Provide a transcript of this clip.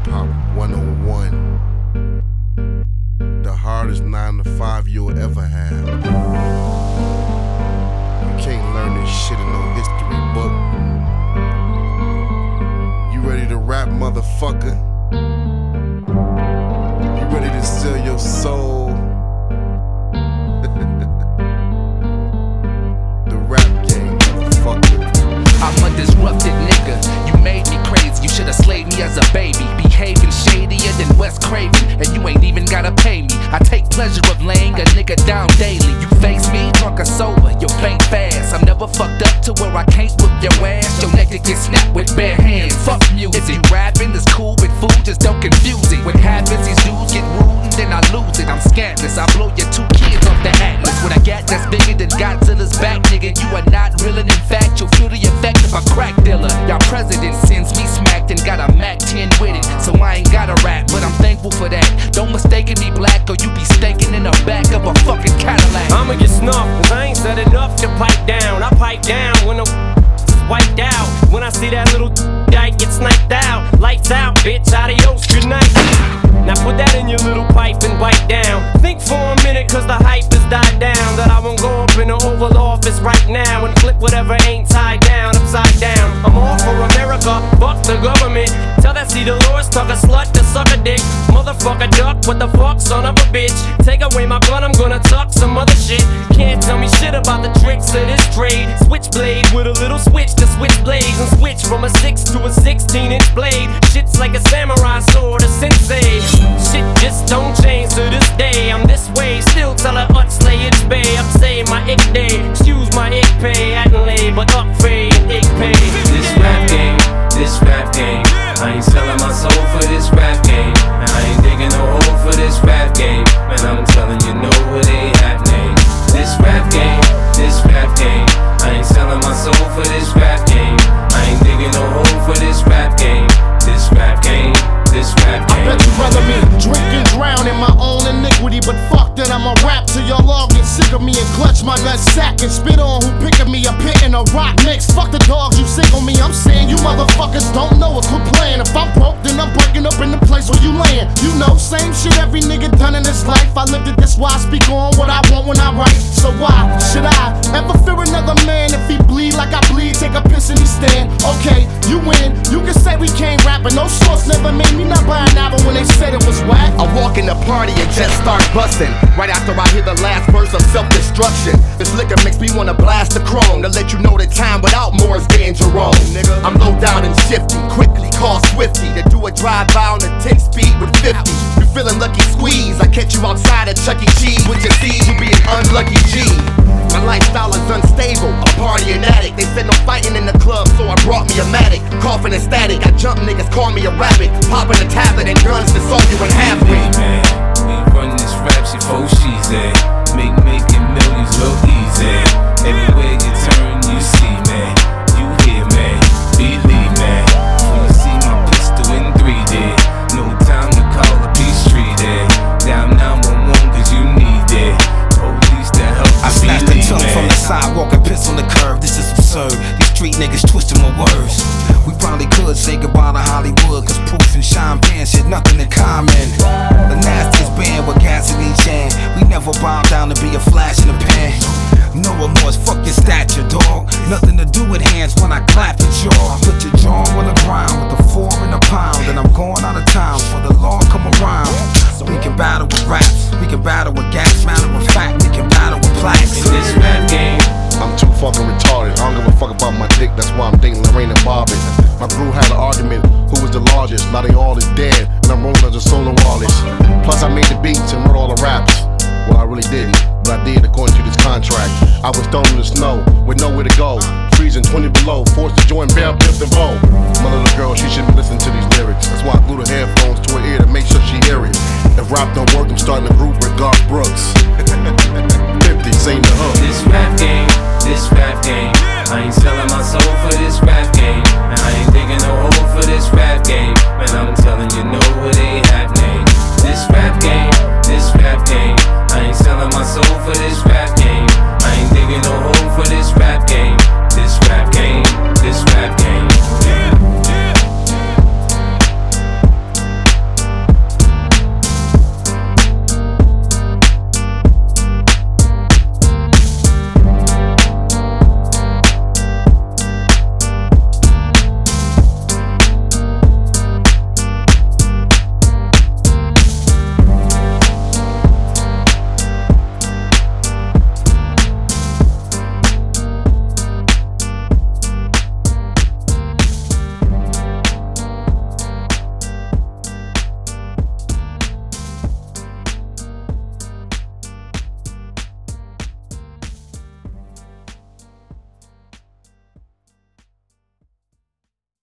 Hop 101. The hardest 9 to 5 you'll ever have. You can't learn this shit in no history book. You ready to rap, motherfucker? You ready to sell your soul? The rap game, motherfucker. I'm a disrupted nigga, you made me crazy. You should've slayed me as a baby. Behaving shadier than Wes Craven, and you ain't even gotta pay me. I take pleasure of laying a nigga down daily. You face me, drunk or sober, you'll faint fast. I'm never fucked up to where I can't whip your ass. Your neck to get snapped with bare hands. Fuck music, you rapping is cool with food, just don't confuse it. What happens, these dudes get rude and then I lose it. I'm scantless, I blow your 2 kids off the atlas. What I got that's bigger than Godzilla's back, nigga. You are not real, and in fact, you'll feel the effect of a crack dealer. Y'all president sends me smacked and got a Mac 10 with it. So I ain't gotta rap, but I'm thankful for that. Don't mistake me black or you be stinking in the back of a fucking Cadillac. I'ma get snuffed, cause I ain't said enough to pipe down. I pipe down when the is wiped out. When I see that little guy get sniped out. Lights out, bitch, adios, good night. Now put that in your little pipe and wipe down. Think for a minute, cause the hype has died down. That I won't go up in the Oval Office right now and flip whatever ain't tied down upside down. I'm all for America, fuck the government. Tell that C. Dolores, tuck a slut to suck a dick. Motherfucker duck, what the fuck, son of a bitch. Take away my gun, I'm gonna tuck some other shit. Can't tell me shit about the tricks of this trade. Switchblade with a little switch to switch blades. And switch from a 6 to a 16-inch blade. Shit's like a samurai sword, a sensei. Shit just don't change to this day. I'm this way, still tell her slay it's bay. Up say my ick day, excuse my ick pay. Hadn't lay, but up fade, ick pay. This rap game, I ain't selling my soul for this rap game. And I ain't digging no hole for this rap game. Man, I'm telling you, no, it ain't happening. This rap game, I ain't selling my soul for this rap game. I ain't digging no hole for this rap game. This rap game. I bet you'd rather me drink and drown in my own iniquity, but fuck that, I'ma rap till y'all all get sick of me and clutch my nut sack and spit on who picking me a pit in a rock mix. Fuck the dogs, you sick on me, I'm saying you motherfuckers don't know us, quit playing. If I'm broke, then I'm breaking up in the place where you laying. You know, same shit every nigga done in this life. I lived it, this why I speak on what I want when I write. So why should I ever fear another man? If he bleed like I bleed, take a piss and he stand. Okay, you win, you can say we can't rap, but no source never made me not buy an album when they said it was whack. I walk in the party and just start busting. Right after I hear the last verse of self-destruction. This liquor makes me wanna blast the chrome to let you know that time without more is getting Jerome. I'm low down and shifty, quickly call Swifty to do a drive-by on the 10 speed with 50. You feeling lucky squeeze, I catch you outside at Chuck E. Cheese with your seed, you be an unlucky G. My lifestyle is unstable, a party an addict. They said no fighting in the club, so I brought me a Matic. Coughing and static, I jump niggas, call me a rabbit. Popping a tablet and guns to solve you in half me. Man, we run this rap shit for she's at. Making millions look easy. Everywhere you turn, you see, man. You hear, man. Believe, man. When you see my pistol in 3D, no time to call a peace treaty. Down 911 cause you need it. Police to help I snatched the tongue from the sidewalk and piss on the curb. This is absurd. These street niggas twisting my words. We probably could say goodbye to Hollywood, cause Proof and Sean Penn shit nothing in common. The nastiest band with gas in each hand. We never bow down to be a flash in the pan. No remorse, fuck your stature, dog. Nothing to do with hands when I clap your jaw. I put your jaw on the ground with the 4 and a pound. And I'm going out of town for the law come around. So we can battle with raps, we can battle with gas. Matter of fact, we can battle with plaques. this rap game. I'm too fucking retarded. I don't give a fuck about my dick, that's why I'm dating Lorraine and Bobby. My crew had an argument, who was the largest? Now they all is dead, and I'm rolling as a solo artist. Plus I made the beats and wrote all the raps. Well, I really didn't, but I did according to this contract. I was thrown in the snow with nowhere to go, freezing 20 below, forced to join Bell Biv DeVoe. My little girl, she shouldn't listen to these lyrics. That's why I glued her headphones to her ear to make sure she hear it. If rap don't work, I'm starting a group with Garth Brooks. 50, sing the hook. This rap game. I ain't selling my soul for this rap game. And I ain't digging no hole for this rap game. Man, I'm telling you, no, it ain't happening. This rap game.